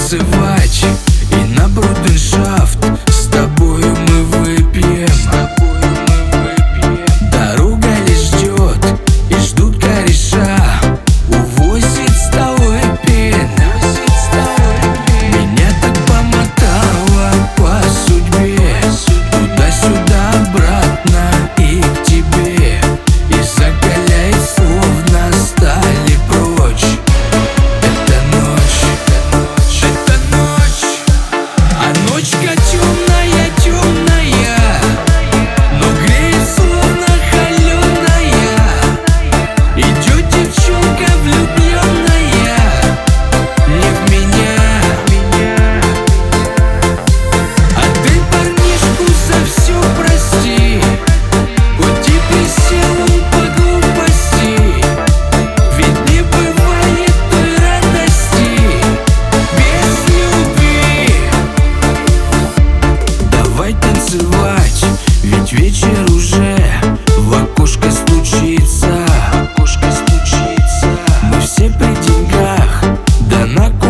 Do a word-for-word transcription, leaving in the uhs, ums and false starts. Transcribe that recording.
танцевать и на брудершафт. С тобою мы выпьем, дорога лишь ждет и ждут кореша. Увозит столы пена, меня так помотало по судьбе. Туда-сюда, обратно и к тебе. И закаляет, словно стали прочь. Это ночь, это ночь, а ночка темная, темная, но греет, словно холеная. Идет девчонка влюбленная не в меня, а ты парнишку за все прости. Хоть и присел он по глупости, ведь не бывает той радости без любви. Давай танцевать, ведь вечер уже в окошко стучится. Мы все при деньгах, да на